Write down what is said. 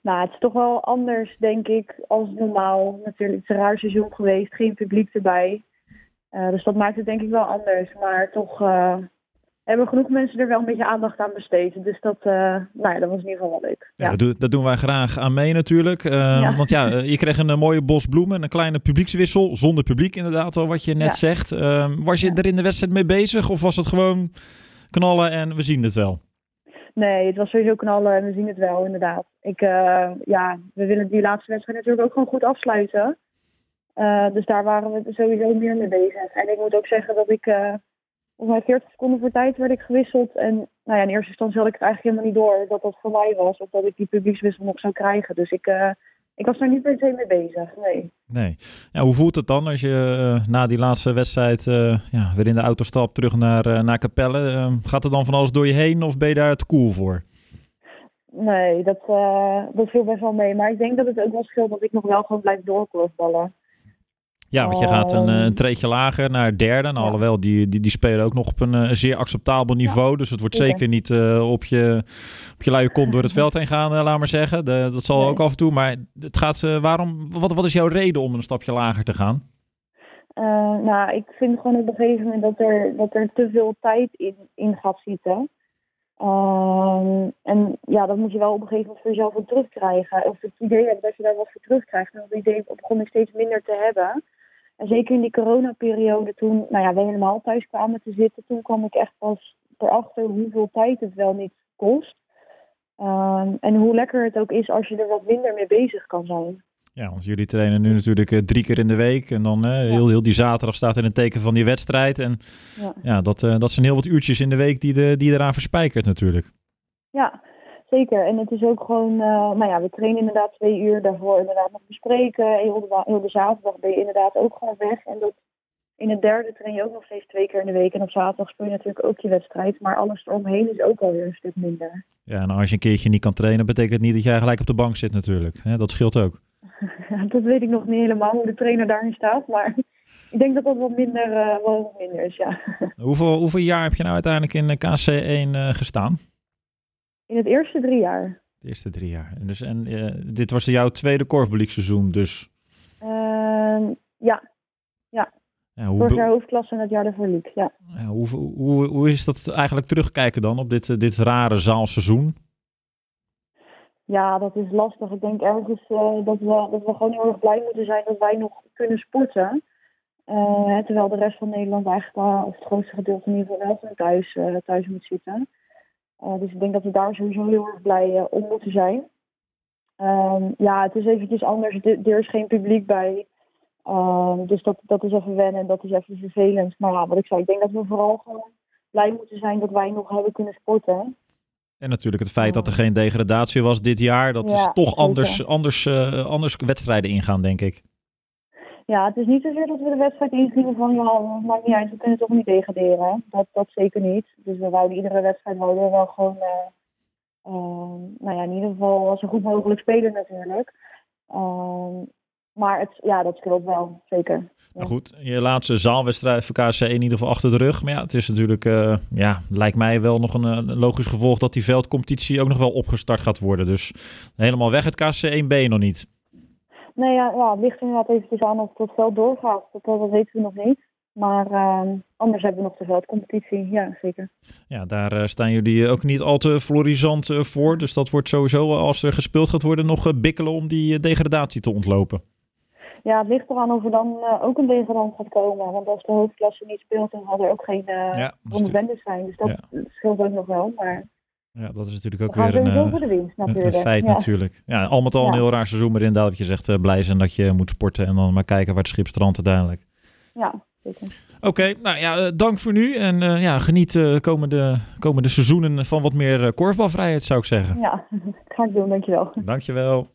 Nou, het is toch wel anders, denk ik, als normaal. Natuurlijk, het is een raar seizoen geweest, geen publiek erbij. Dus dat maakt het denk ik wel anders. Maar toch hebben genoeg mensen er wel een beetje aandacht aan besteed. Dus dat, nou ja, dat was in ieder geval wel leuk. Ja, Ja. dat doen wij graag aan mee natuurlijk. Ja. Want ja, je kreeg een mooie bos bloemen en een kleine publiekswissel. Zonder publiek inderdaad al, wat je net Ja. zegt. Was je er in de wedstrijd mee bezig of was het gewoon knallen en we zien het wel? Nee, het was sowieso knallen en we zien het wel, inderdaad. We willen die laatste wedstrijd natuurlijk ook gewoon goed afsluiten. Dus daar waren we sowieso meer mee bezig. En ik moet ook zeggen dat ik, volgens mij 40 seconden voor tijd werd ik gewisseld. En nou ja, in eerste instantie had ik het eigenlijk helemaal niet door dat dat voor mij was. Of dat ik die publiekswissel nog zou krijgen. Dus ik was daar niet per se mee bezig, Nee. Ja, hoe voelt het dan als je na die laatste wedstrijd weer in de auto stapt terug naar Capelle? Gaat er dan van alles door je heen of ben je daar te cool voor? Nee, dat viel best wel mee. Maar ik denk dat het ook wel scheelt dat ik nog wel gewoon blijf doorkorfballen. Ja, want je gaat een treedje lager naar derde. Nou, Ja. alhoewel, die spelen ook nog op een zeer acceptabel niveau. Dus het wordt zeker niet op je luie kont door het veld heen gaan, laat maar zeggen. Dat zal ook af en toe. Maar het gaat, wat is jouw reden om een stapje lager te gaan? Nou, ik vind gewoon op een gegeven moment dat er te veel tijd in gaat zitten. En ja, dat moet je wel op een gegeven moment voor jezelf ook terugkrijgen. Of het idee hebt dat je daar wat voor terugkrijgt. En dat idee begon ik steeds minder te hebben. En zeker in die coronaperiode toen we helemaal thuis kwamen te zitten. Toen kwam ik echt pas erachter hoeveel tijd het wel niet kost. En hoe lekker het ook is als je er wat minder mee bezig kan zijn. Ja, want jullie trainen nu natuurlijk 3 keer in de week. En dan heel die zaterdag staat in het teken van die wedstrijd. En dat zijn heel wat uurtjes in de week die je eraan verspijkert natuurlijk. Ja, zeker. En het is ook gewoon, we trainen inderdaad 2 uur daarvoor inderdaad nog bespreken. Heel de zaterdag ben je inderdaad ook gewoon weg. En dat in het derde train je ook nog steeds 2 keer in de week. En op zaterdag speel je natuurlijk ook je wedstrijd. Maar alles eromheen is ook alweer een stuk minder. Ja, en als je een keertje niet kan trainen, betekent het niet dat jij gelijk op de bank zit natuurlijk. Dat scheelt ook. Dat weet ik nog niet helemaal hoe de trainer daarin staat. Maar ik denk dat dat wat minder is, ja. Hoeveel jaar heb je nou uiteindelijk in KC1 gestaan? In het eerste 3 jaar. De eerste 3 jaar. En dit was jouw tweede korfbalseizoen dus? Ja. Ja, Vorig jaar hoofdklasse en het jaar daarvoor league, ja. Ja, hoe is dat eigenlijk terugkijken dan op dit rare zaalseizoen? Ja, dat is lastig. Ik denk ergens dat we gewoon heel erg blij moeten zijn dat wij nog kunnen sporten. Terwijl de rest van Nederland eigenlijk, of het grootste gedeelte in ieder geval wel gewoon thuis moet zitten. Dus ik denk dat we daar sowieso heel erg blij om moeten zijn. Het is eventjes anders. Er is geen publiek bij. Dus dat is even wennen en dat is even vervelend. Maar ja, wat ik zei, ik denk dat we vooral gewoon blij moeten zijn dat wij nog hebben kunnen sporten. En natuurlijk het feit dat er geen degradatie was dit jaar. Dat is toch anders wedstrijden ingaan, denk ik. Ja, het is niet zozeer dat we de wedstrijd ingingen van maakt niet uit, we kunnen toch niet degraderen. Dat zeker niet. Dus we wouden iedere wedstrijd wel gewoon, in ieder geval zo goed mogelijk spelen natuurlijk. Maar dat scheelt wel, zeker. Ja. Nou goed, je laatste zaalwedstrijd voor KC in ieder geval achter de rug. Maar ja, het is natuurlijk, lijkt mij wel nog een logisch gevolg dat die veldcompetitie ook nog wel opgestart gaat worden. Dus helemaal weg het KC1 ben je nog niet. Nee, het ligt inderdaad eventjes aan of het veld doorgaat. Dat weten we nog niet. Maar anders hebben we nog de veldcompetitie, ja, zeker. Ja, daar staan jullie ook niet al te florisant voor. Dus dat wordt sowieso, als er gespeeld gaat worden, nog bikkelen om die degradatie te ontlopen. Ja, het ligt eraan of er dan ook een degradant gaat komen. Want als de hoofdklasse niet speelt, dan zal er ook geen bendes zijn. Dus dat scheelt ook nog wel. Maar ja, dat is natuurlijk ook weer een feit natuurlijk. Ja, al met al een heel raar seizoen, maar inderdaad wat je zegt, blij zijn dat je moet sporten en dan maar kijken waar het schip strandt uiteindelijk. Ja, zeker. Oké, dank voor nu en geniet komende seizoenen van wat meer korfbalvrijheid zou ik zeggen. Ja, dat ga ik doen, dankjewel. Dankjewel.